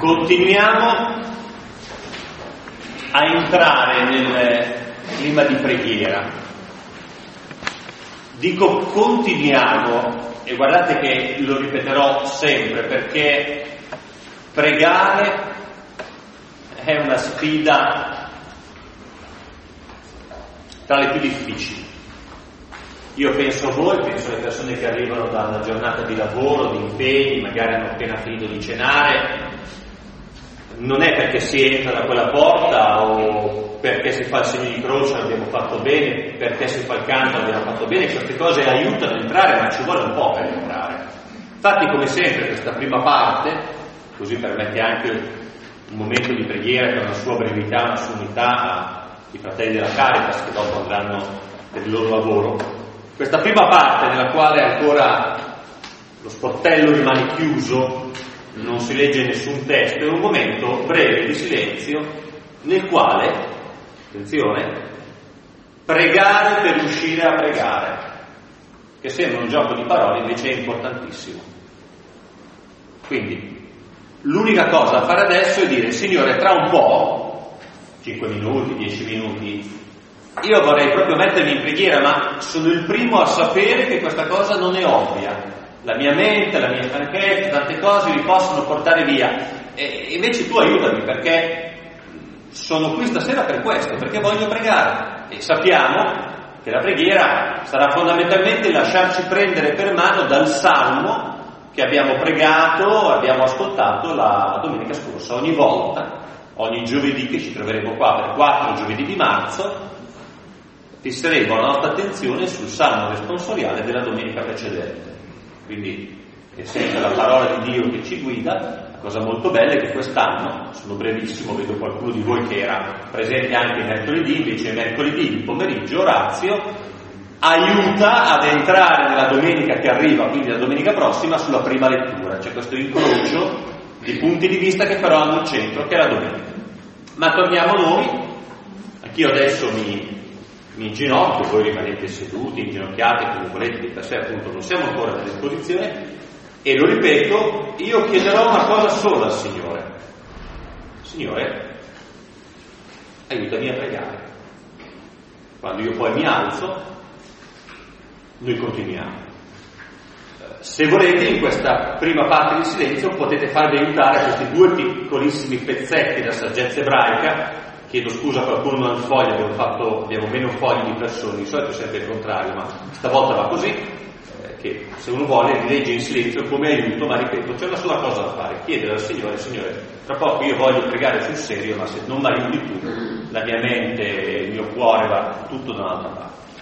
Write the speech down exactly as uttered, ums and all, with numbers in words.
Continuiamo a entrare nel clima di preghiera. Dico continuiamo, e guardate che lo ripeterò sempre, perché pregare è una sfida tra le più difficili. Io penso a voi, penso alle persone che arrivano da una giornata di lavoro, di impegni, magari hanno appena finito di cenare. Non è perché si entra da quella porta o perché si fa il segno di croce l'abbiamo fatto bene, perché si fa il canto l'abbiamo fatto bene, queste cose aiutano a entrare, ma ci vuole un po' per entrare. Infatti, come sempre, questa prima parte, così permette anche un momento di preghiera che ha una sua brevità, una sua unità, ai fratelli della Caritas che dopo andranno per il loro lavoro. Questa prima parte, nella quale ancora lo sportello rimane chiuso, non si legge nessun testo, è un momento breve di silenzio nel quale, attenzione, pregare per riuscire a pregare, che sembra un gioco di parole, invece è importantissimo. Quindi l'unica cosa da fare adesso è dire: Signore, tra un po', cinque minuti, dieci minuti, io vorrei proprio mettermi in preghiera, ma sono il primo a sapere che questa cosa non è ovvia. La mia mente, la mia stanchezza, tante cose mi possono portare via. E invece tu aiutami, perché sono qui stasera per questo, perché voglio pregare. E sappiamo che la preghiera sarà fondamentalmente lasciarci prendere per mano dal salmo che abbiamo pregato, abbiamo ascoltato la domenica scorsa. Ogni volta, ogni giovedì che ci troveremo qua per quattro giovedì di marzo, fisseremo la nostra attenzione sul salmo responsoriale della domenica precedente. Quindi è sempre la parola di Dio che ci guida. La cosa molto bella è che quest'anno, sono brevissimo, vedo qualcuno di voi che era presente anche mercoledì, invece mercoledì il pomeriggio Orazio aiuta ad entrare nella domenica che arriva, quindi la domenica prossima, sulla prima lettura. C'è questo incrocio di punti di vista che però hanno un centro, che è la domenica. Ma torniamo noi. Anch'io adesso mi mi inginocchio, voi rimanete seduti, inginocchiati come volete, di per sé appunto non siamo ancora a disposizione, e lo ripeto, io chiederò una cosa sola al Signore: Signore, aiutami a pregare. Quando io poi mi alzo, noi continuiamo. Se volete, in questa prima parte di silenzio potete farvi aiutare questi due piccolissimi pezzetti della saggezza ebraica. Chiedo scusa a qualcuno non ha il foglio, abbiamo, fatto, abbiamo meno fogli di persone, di solito è sempre il contrario, ma stavolta va così, eh, che se uno vuole li legge in silenzio come aiuto, ma ripeto, c'è una sola cosa da fare: chiedere al Signore: Signore, tra poco io voglio pregare sul serio, ma se non mi aiuti tu, la mia mente, il mio cuore va tutto da un'altra parte.